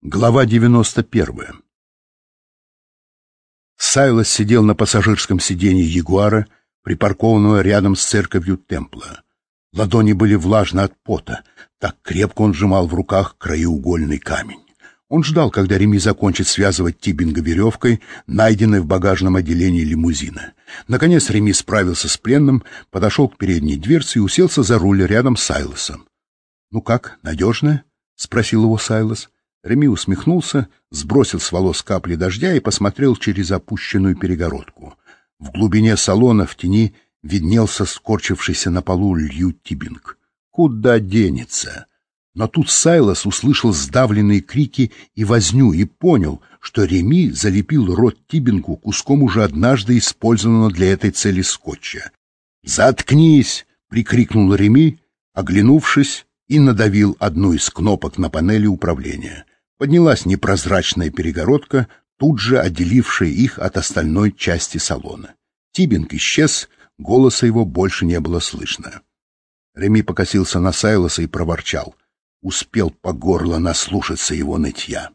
Глава 91. Сайлос сидел на пассажирском сиденье Ягуара, припаркованного рядом с церковью Темпла. Ладони были влажны от пота, так крепко он сжимал в руках краеугольный камень. Он ждал, когда Реми закончит связывать Тибинга веревкой, найденной в багажном отделении лимузина. Наконец Реми справился с пленным, подошел к передней дверце и уселся за руль рядом с Сайлосом. «Ну как, надежно?» — спросил его Сайлос. Реми усмехнулся, сбросил с волос капли дождя и посмотрел через опущенную перегородку. В глубине салона в тени виднелся скорчившийся на полу Лью Тибинг. Куда денется? Но тут Сайлос услышал сдавленные крики и возню и понял, что Реми залепил рот Тибингу куском уже однажды использованного для этой цели скотча. «Заткнись!» — прикрикнул Реми, оглянувшись, и надавил одну из кнопок на панели управления. Поднялась непрозрачная перегородка, тут же отделившая их от остальной части салона. Тибинг исчез, голоса его больше не было слышно. Реми покосился на Сайлоса и проворчал. Успел по горло наслушаться его нытья.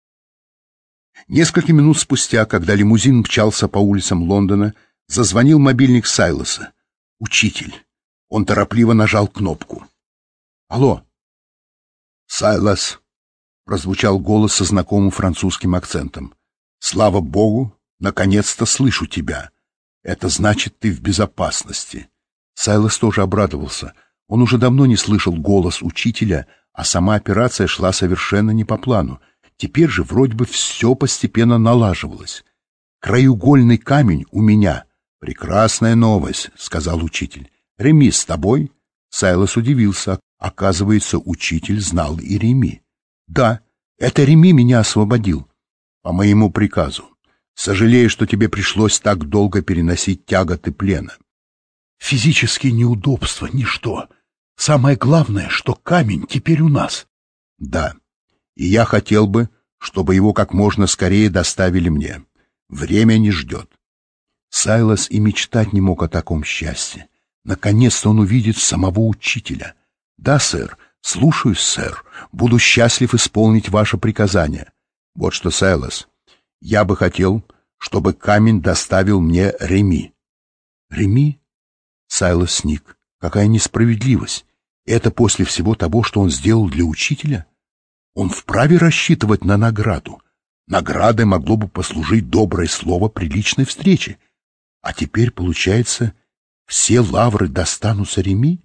Несколько минут спустя, когда лимузин мчался по улицам Лондона, зазвонил мобильник Сайлоса. «Учитель». Он торопливо нажал кнопку. «Алло». «Сайлос», — прозвучал голос со знакомым французским акцентом. «Слава Богу, наконец-то слышу тебя. Это значит, ты в безопасности». Сайлос тоже обрадовался. Он уже давно не слышал голос учителя, а сама операция шла совершенно не по плану. Теперь же вроде бы все постепенно налаживалось. «Краеугольный камень у меня». «Прекрасная новость», — сказал учитель. «Реми с тобой?» Сайлос удивился. Оказывается, учитель знал и Реми. «Да, это Реми меня освободил. По моему приказу. Сожалею, что тебе пришлось так долго переносить тяготы плена». «Физические неудобства — ничто. Самое главное, что камень теперь у нас». «Да, и я хотел бы, чтобы его как можно скорее доставили мне. Время не ждет». Сайлос и мечтать не мог о таком счастье. Наконец-то он увидит самого учителя. «Да, сэр. Слушаюсь, сэр. Буду счастлив исполнить ваше приказание. Вот что, Сайлос, я бы хотел, чтобы камень доставил мне Реми». «Реми?» Сайлос сник. Какая несправедливость! Это после всего того, что он сделал для учителя? Он вправе рассчитывать на награду. Наградой могло бы послужить доброе слово при личной встрече. А теперь, получается, все лавры достанутся Реми?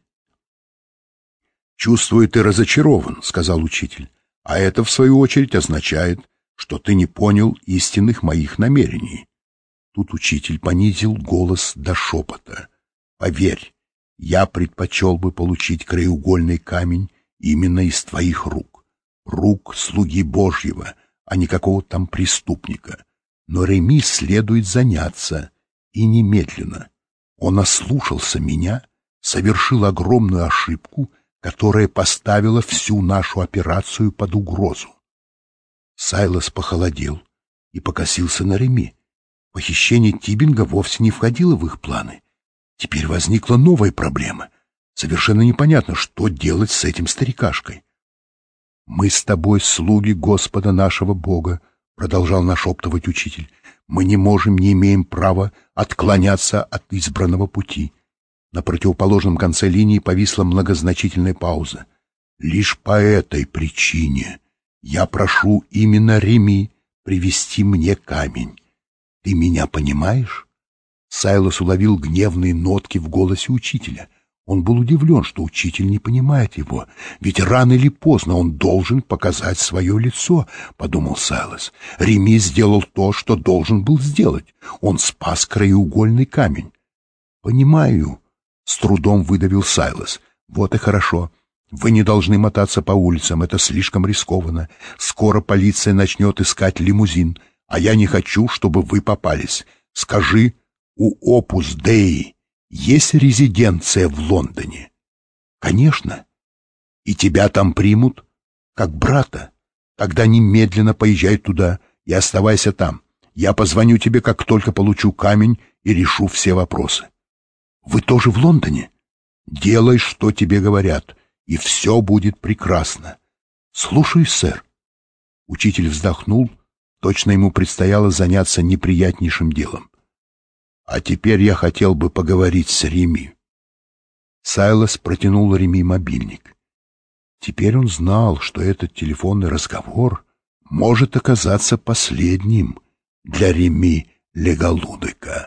«Чувствую, ты разочарован», — сказал учитель. «А это, в свою очередь, означает, что ты не понял истинных моих намерений». Тут учитель понизил голос до шепота. «Поверь, я предпочел бы получить краеугольный камень именно из твоих рук. Рук слуги Божьего, а не какого-то там преступника. Но Реми следует заняться, и немедленно. Он ослушался меня, совершил огромную ошибку, которая поставила всю нашу операцию под угрозу». Сайлос похолодел и покосился на Реми. Похищение Тибинга вовсе не входило в их планы. Теперь возникла новая проблема. Совершенно непонятно, что делать с этим старикашкой. «Мы с тобой слуги Господа нашего Бога», — продолжал нашептывать учитель. «Мы не можем, не имеем права отклоняться от избранного пути». На противоположном конце линии повисла многозначительная пауза. «Лишь по этой причине я прошу именно Реми привести мне камень. Ты меня понимаешь?» Сайлос уловил гневные нотки в голосе учителя. Он был удивлен, что учитель не понимает его, ведь рано или поздно он должен показать свое лицо, — подумал Сайлос. Реми сделал то, что должен был сделать. Он спас краеугольный камень. «Понимаю», — с трудом выдавил Сайлос. «Вот и хорошо. Вы не должны мотаться по улицам, это слишком рискованно. Скоро полиция начнет искать лимузин, а я не хочу, чтобы вы попались. Скажи, у Опус Деи есть резиденция в Лондоне?» «Конечно. И тебя там примут, как брата. Тогда немедленно поезжай туда и оставайся там. Я позвоню тебе, как только получу камень, и решу все вопросы». «Вы тоже в Лондоне?» «Делай, что тебе говорят, и все будет прекрасно». «Слушаюсь, сэр». Учитель вздохнул, точно ему предстояло заняться неприятнейшим делом. «А теперь я хотел бы поговорить с Реми». Сайлос протянул Реми мобильник. Теперь он знал, что этот телефонный разговор может оказаться последним для Реми Леголудыка.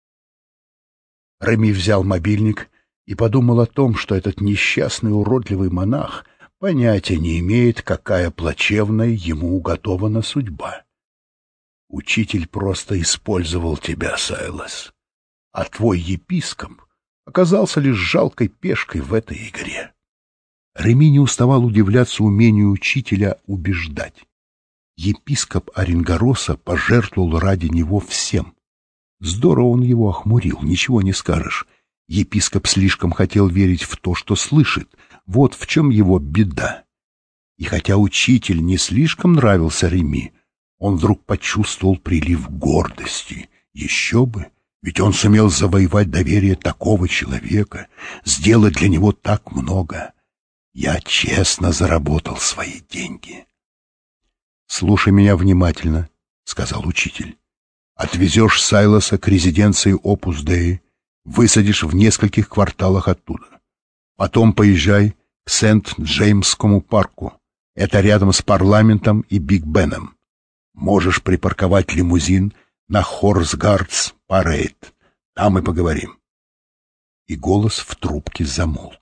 Реми взял мобильник и подумал о том, что этот несчастный уродливый монах понятия не имеет, какая плачевная ему уготована судьба. Учитель просто использовал тебя, Сайлос, а твой епископ оказался лишь жалкой пешкой в этой игре. Реми не уставал удивляться умению учителя убеждать. Епископ Оренгороса пожертвовал ради него всем. Здорово он его охмурил, ничего не скажешь. Епископ слишком хотел верить в то, что слышит. Вот в чем его беда. И хотя учитель не слишком нравился Реми, он вдруг почувствовал прилив гордости. Еще бы, ведь он сумел завоевать доверие такого человека, сделать для него так много. Я честно заработал свои деньги. «Слушай меня внимательно», — сказал учитель. «Отвезешь Сайлоса к резиденции Опус Деи, высадишь в нескольких кварталах оттуда. Потом поезжай к Сент-Джеймскому парку. Это рядом с парламентом и Биг Беном. Можешь припарковать лимузин на Хорс-Гардс-Парейд. Там и поговорим». И голос в трубке замолк.